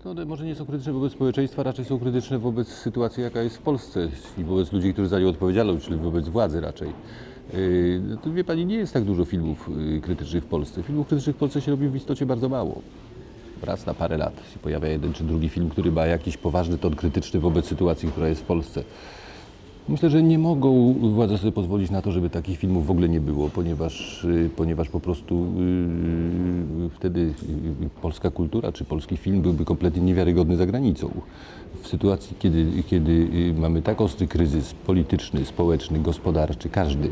To one może nie są krytyczne wobec społeczeństwa, raczej są krytyczne wobec sytuacji, jaka jest w Polsce i wobec ludzi, którzy za nią odpowiedzialność, czyli wobec władzy raczej. To wie Pani, nie jest tak dużo filmów krytycznych w Polsce. Filmów krytycznych w Polsce się robi w istocie bardzo mało. Raz na parę lat się pojawia jeden czy drugi film, który ma jakiś poważny ton krytyczny wobec sytuacji, która jest w Polsce. Myślę, że nie mogą władze sobie pozwolić na to, żeby takich filmów w ogóle nie było, ponieważ po prostu wtedy polska kultura czy polski film byłby kompletnie niewiarygodny za granicą. W sytuacji, kiedy mamy tak ostry kryzys polityczny, społeczny, gospodarczy, każdy,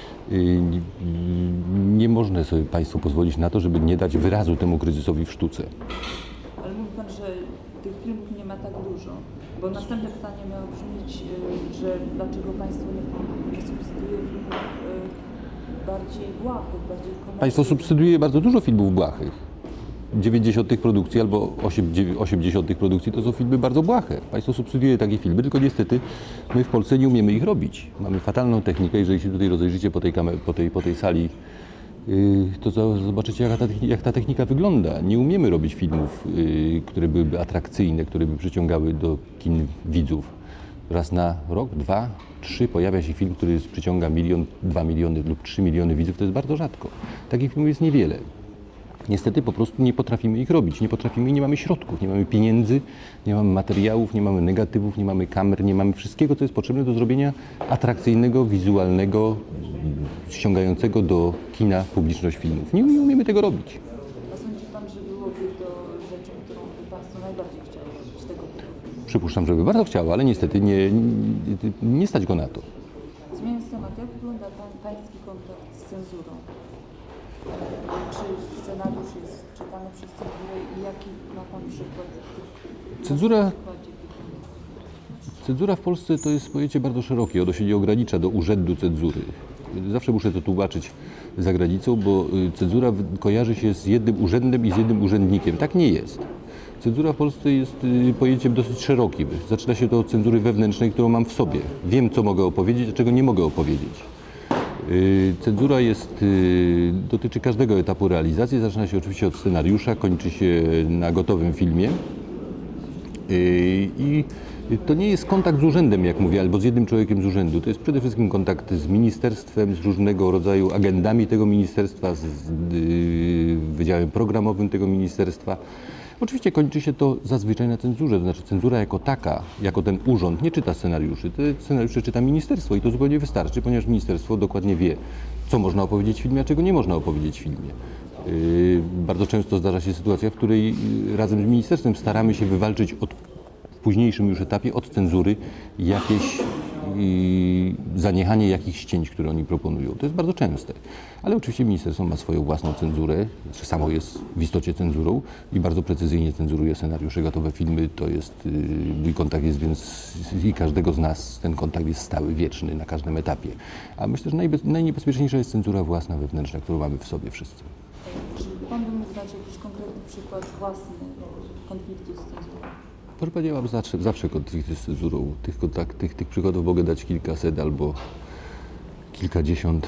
nie można sobie państwo pozwolić na to, żeby nie dać wyrazu temu kryzysowi w sztuce. Ale mówi Pan, że tych filmów nie ma tak dużo, bo następne pytanie miało brzmieć, że dlaczego Państwo nie subsydiuje filmów bardziej błahych, bardziej komercyjnych? Państwo subsydiuje bardzo dużo filmów błahych. 90 produkcji albo 80 produkcji to są filmy bardzo błahe. Państwo subsydiuje takie filmy, tylko niestety my w Polsce nie umiemy ich robić. Mamy fatalną technikę, jeżeli się tutaj rozejrzycie po tej sali, to zobaczycie, jak ta technika wygląda. Nie umiemy robić filmów, które byłyby atrakcyjne, które by przyciągały do kin widzów. Raz na rok, 2, 3 pojawia się film, który przyciąga 1 milion, 2 miliony lub 3 miliony widzów. To jest bardzo rzadko. Takich filmów jest niewiele. Niestety po prostu nie potrafimy ich robić. Nie potrafimy i nie mamy środków, nie mamy pieniędzy, nie mamy materiałów, nie mamy negatywów, nie mamy kamer, nie mamy wszystkiego, co jest potrzebne do zrobienia atrakcyjnego, wizualnego, ściągającego do kina publiczność filmów. Nie umiemy tego robić. A sądzi Pan, że byłoby to rzeczą, którą by Państwo najbardziej chciało robić tego typu? Przypuszczam, że by bardzo chciało, ale niestety nie stać go na to. Zmieniając temat, jak wygląda Pański kontakt z cenzurą? Czy scenariusz jest czytany przez cenzurę i jaki ma Pan przykład? Cenzura w Polsce to jest pojęcie bardzo szerokie. Ono się nie ogranicza do urzędu cenzury. Zawsze muszę to tłumaczyć za granicą, bo cenzura kojarzy się z jednym urzędem i z jednym urzędnikiem. Tak nie jest. Cenzura w Polsce jest pojęciem dosyć szerokim. Zaczyna się to od cenzury wewnętrznej, którą mam w sobie. Wiem, co mogę opowiedzieć, a czego nie mogę opowiedzieć. Cenzura dotyczy każdego etapu realizacji. Zaczyna się oczywiście od scenariusza, kończy się na gotowym filmie. I to nie jest kontakt z urzędem, jak mówię, albo z jednym człowiekiem z urzędu. To jest przede wszystkim kontakt z ministerstwem, z różnego rodzaju agendami tego ministerstwa, z wydziałem programowym tego ministerstwa. Oczywiście kończy się to zazwyczaj na cenzurze, to znaczy cenzura jako taka, jako ten urząd nie czyta scenariuszy, te scenariusze czyta ministerstwo i to zupełnie wystarczy, ponieważ ministerstwo dokładnie wie, co można opowiedzieć w filmie, a czego nie można opowiedzieć w filmie. Bardzo często zdarza się sytuacja, w której razem z ministerstwem staramy się wywalczyć w późniejszym już etapie od cenzury jakieś zaniechanie jakichś cięć, które oni proponują. To jest bardzo częste. Ale oczywiście ministerstwo ma swoją własną cenzurę, czy samo jest w istocie cenzurą i bardzo precyzyjnie cenzuruje scenariusze, gotowe filmy. To jest, mój kontakt jest więc i każdego z nas, ten kontakt jest stały, wieczny na każdym etapie. A myślę, że najniebezpieczniejsza jest cenzura własna, wewnętrzna, którą mamy w sobie wszyscy. Czy Pan by mógł dać jakiś konkretny przykład własny konfliktu z cenzurą? Proszę Pani, ja mam zawsze konflikty z cenzurą. Tych przykładów mogę dać kilkaset albo kilkadziesiąt.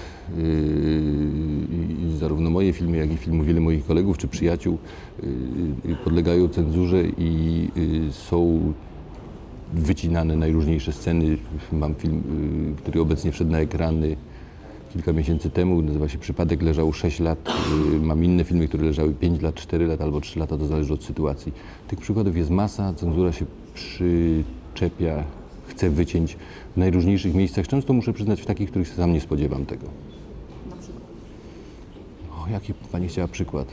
Zarówno moje filmy, jak i filmy wielu moich kolegów czy przyjaciół podlegają cenzurze i są wycinane najróżniejsze sceny. Mam film, który obecnie wszedł na ekrany kilka miesięcy temu, nazywa się Przypadek, leżał 6 lat. Mam inne filmy, które leżały 5 lat, 4 lat albo 3 lata, to zależy od sytuacji. Tych przykładów jest masa, cenzura się przyczepia, chce wyciąć w najróżniejszych miejscach. Często muszę przyznać w takich, w których sam nie spodziewam tego. Na przykład? Jaki Pani chciała przykład?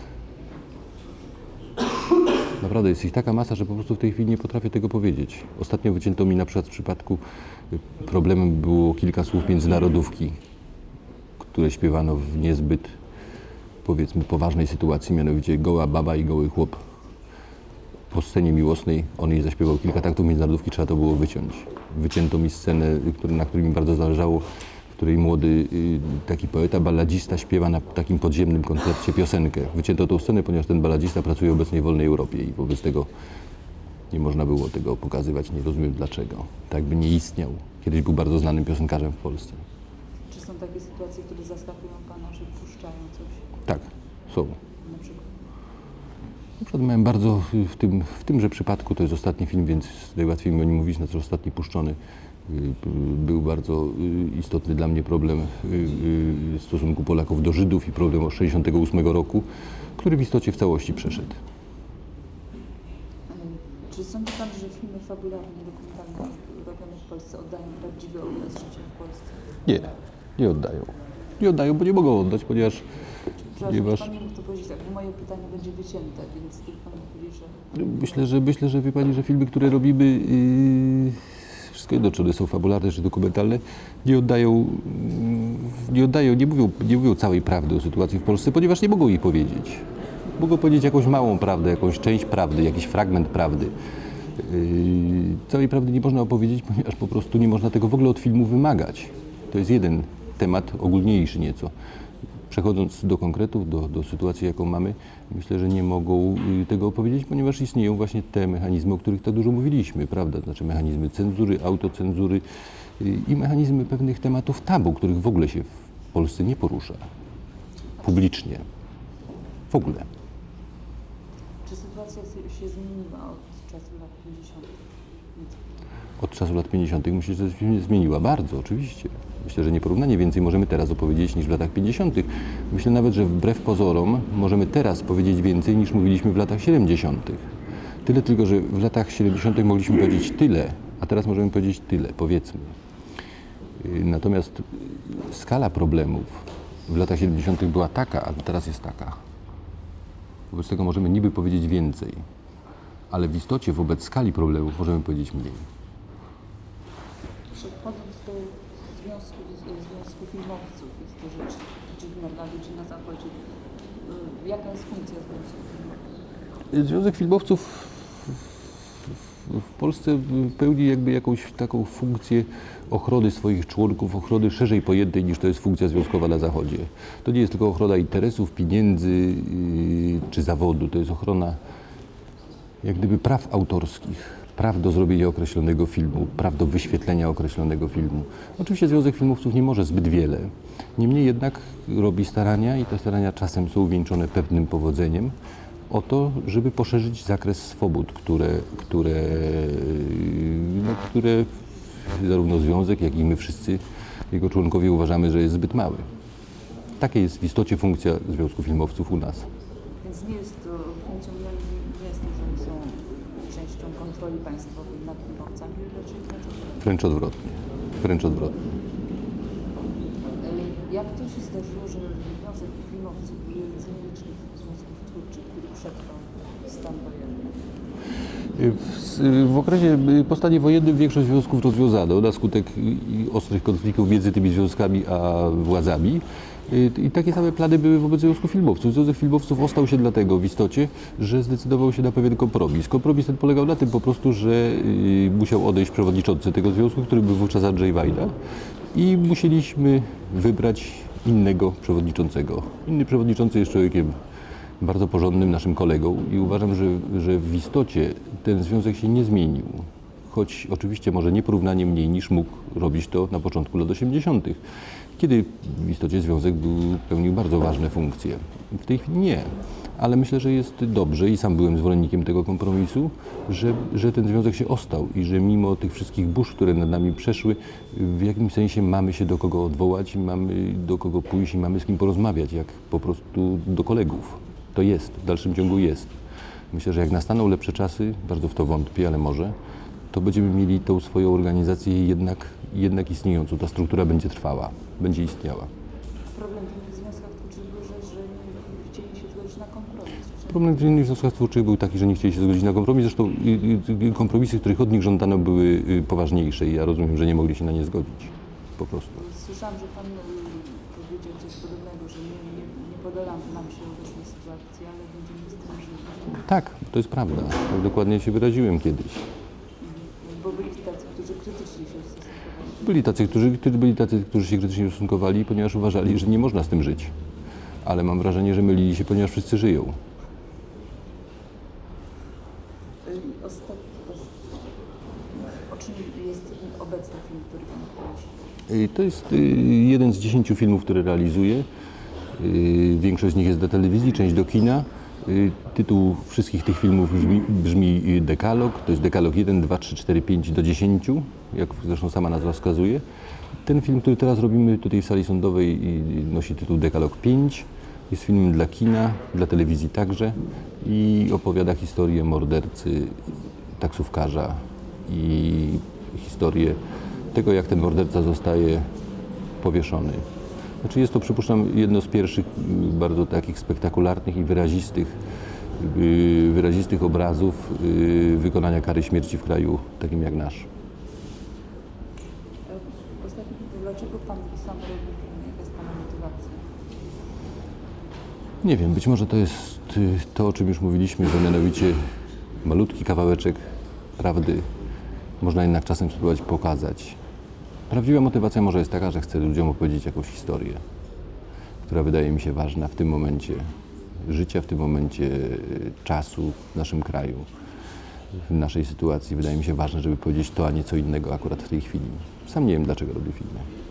Naprawdę jest ich taka masa, że po prostu w tej chwili nie potrafię tego powiedzieć. Ostatnio wycięto mi na przykład w przypadku, problemem było kilka słów międzynarodówki, które śpiewano w niezbyt, powiedzmy, poważnej sytuacji, mianowicie goła baba i goły chłop. Po scenie miłosnej on jej zaśpiewał kilka taktów międzynarodówki, trzeba to było wyciąć. Wycięto mi scenę, na której mi bardzo zależało, w której młody taki poeta, balladzista śpiewa na takim podziemnym koncercie piosenkę. Wycięto tą scenę, ponieważ ten balladzista pracuje obecnie w wolnej Europie i wobec tego nie można było tego pokazywać, nie rozumiem dlaczego. Tak by nie istniał. Kiedyś był bardzo znanym piosenkarzem w Polsce. Czy są takie sytuacje, które zaskakują Pana, że puszczają coś? Tak, są. Na przykład? Na przykład miałem bardzo, w tymże przypadku, to jest ostatni film, więc najłatwiej mi o nim mówić, znaczy ostatni puszczony, był bardzo istotny dla mnie problem stosunku Polaków do Żydów i problem od 1968 roku, który w istocie w całości przeszedł. Czy sądzi Pan, że filmy fabularne, dokumentalne robione w Polsce oddają prawdziwy obraz życia w Polsce? Nie, nie oddają. Nie oddają, bo nie mogą oddać, ponieważ... Przepraszam, Pan mi to powiedzieć, tak, bo moje pytanie będzie wycięte, więc tylko Pan mówi, że... Myślę, że wie Pani, że filmy, które robimy, wszystko jedno, czy one są fabularne, czy dokumentalne, nie mówią całej prawdy o sytuacji w Polsce, ponieważ nie mogą jej powiedzieć. Mogą powiedzieć jakąś małą prawdę, jakąś część prawdy, jakiś fragment prawdy. Całej prawdy nie można opowiedzieć, ponieważ po prostu nie można tego w ogóle od filmu wymagać. To jest jeden temat ogólniejszy nieco. Przechodząc do konkretów, do sytuacji, jaką mamy, myślę, że nie mogą tego opowiedzieć, ponieważ istnieją właśnie te mechanizmy, o których tak dużo mówiliśmy, prawda? Znaczy mechanizmy cenzury, autocenzury i mechanizmy pewnych tematów tabu, których w ogóle się w Polsce nie porusza. Publicznie. W ogóle. Czy sytuacja się zmieniła od czasu lat 50? Od czasu lat 50. myślę, że się zmieniła bardzo, oczywiście. Myślę, że nieporównanie więcej możemy teraz opowiedzieć niż w latach 50. Myślę nawet, że wbrew pozorom możemy teraz powiedzieć więcej niż mówiliśmy w latach 70. Tyle tylko, że w latach 70. mogliśmy powiedzieć tyle, a teraz możemy powiedzieć tyle, powiedzmy. Natomiast skala problemów w latach 70. była taka, a teraz jest taka. Wobec tego możemy niby powiedzieć więcej, ale w istocie wobec skali problemów możemy powiedzieć mniej. Przechodząc do Związku Filmowców, jest to rzecz dziwna dla ludzi na Zachodzie. Jaka jest funkcja Związku Filmowców? Związek Filmowców w Polsce pełni jakby jakąś taką funkcję ochrony swoich członków, ochrony szerzej pojętej niż to jest funkcja związkowa na Zachodzie. To nie jest tylko ochrona interesów, pieniędzy czy zawodu, to jest ochrona jak gdyby praw autorskich, praw do zrobienia określonego filmu, praw do wyświetlenia określonego filmu. Oczywiście Związek Filmowców nie może zbyt wiele, niemniej jednak robi starania i te starania czasem są uwieńczone pewnym powodzeniem o to, żeby poszerzyć zakres swobód, które zarówno Związek, jak i my wszyscy, jego członkowie uważamy, że jest zbyt mały. Taka jest w istocie funkcja Związku Filmowców u nas. Więc nie jest to funkcją, nie jest to, że oni są częścią kontroli państwowej nad filmowcami, raczej wręcz odwrotnie. Wręcz odwrotnie. Wręcz odwrotnie. Jak to się zdarzyło, że Związek Filmowców był jednym z nielicznych związków twórczych, który przetrwał stan wojenny? W okresie po stanie wojennym większość związków rozwiązano na skutek ostrych konfliktów między tymi związkami a władzami. I takie same plany były wobec Związku Filmowców. Związek Filmowców ostał się dlatego w istocie, że zdecydował się na pewien kompromis. Kompromis ten polegał na tym po prostu, że musiał odejść przewodniczący tego związku, który był wówczas Andrzej Wajda, i musieliśmy wybrać innego przewodniczącego. Inny przewodniczący jest człowiekiem bardzo porządnym, naszym kolegą, i uważam, że w istocie ten związek się nie zmienił. Choć oczywiście może nieporównanie mniej niż mógł robić to na początku lat 80., kiedy w istocie związek pełnił bardzo ważne funkcje. W tej chwili nie, ale myślę, że jest dobrze i sam byłem zwolennikiem tego kompromisu, że ten związek się ostał i że mimo tych wszystkich burz, które nad nami przeszły, w jakimś sensie mamy się do kogo odwołać, mamy do kogo pójść i mamy z kim porozmawiać, jak po prostu do kolegów. To jest, w dalszym ciągu jest. Myślę, że jak nastaną lepsze czasy, bardzo w to wątpię, ale może, to będziemy mieli tą swoją organizację jednak istniejącą. Ta struktura będzie trwała, będzie istniała. Problem w innych związkach twórczych był, że nie chcieli się zgodzić na kompromis. Problem w innych związkach twórczych był taki, że nie chcieli się zgodzić na kompromis. Zresztą kompromisy, których od nich żądano, były poważniejsze i ja rozumiem, że nie mogli się na nie zgodzić. Po prostu. Słyszałam, że Pan powiedział coś podobnego, że nie podola nam się obecnej sytuacji, ale będziemy z tym żyć. Tak, to jest prawda. Tak dokładnie się wyraziłem kiedyś. Bo byli tacy, którzy krytycznie się ustosunkowali. Byli tacy, którzy się krytycznie ustosunkowali, ponieważ uważali, że nie można z tym żyć. Ale mam wrażenie, że mylili się, ponieważ wszyscy żyją. O czym jest obecny film, który Pan kręci? To jest jeden z 10 filmów, które realizuję. Większość z nich jest do telewizji, część do kina. Tytuł wszystkich tych filmów brzmi Dekalog. To jest Dekalog 1, 2, 3, 4, 5 do 10, jak zresztą sama nazwa wskazuje. Ten film, który teraz robimy tutaj w sali sądowej, nosi tytuł Dekalog 5. Jest filmem dla kina, dla telewizji także i opowiada historię mordercy, taksówkarza i historię tego, jak ten morderca zostaje powieszony. Znaczy jest to, przypuszczam, jedno z pierwszych bardzo takich spektakularnych i wyrazistych obrazów wykonania kary śmierci w kraju takim jak nasz. Ostatnio, dlaczego Pan sam robi film? Jaka jest Pana motywacja? Nie wiem, być może to jest to, o czym już mówiliśmy, że mianowicie malutki kawałeczek prawdy można jednak czasem spróbować pokazać. Prawdziwa motywacja może jest taka, że chcę ludziom opowiedzieć jakąś historię, która wydaje mi się ważna w tym momencie życia, w tym momencie czasu w naszym kraju, w naszej sytuacji. Wydaje mi się ważne, żeby powiedzieć to, a nie co innego akurat w tej chwili. Sam nie wiem, dlaczego robię filmy.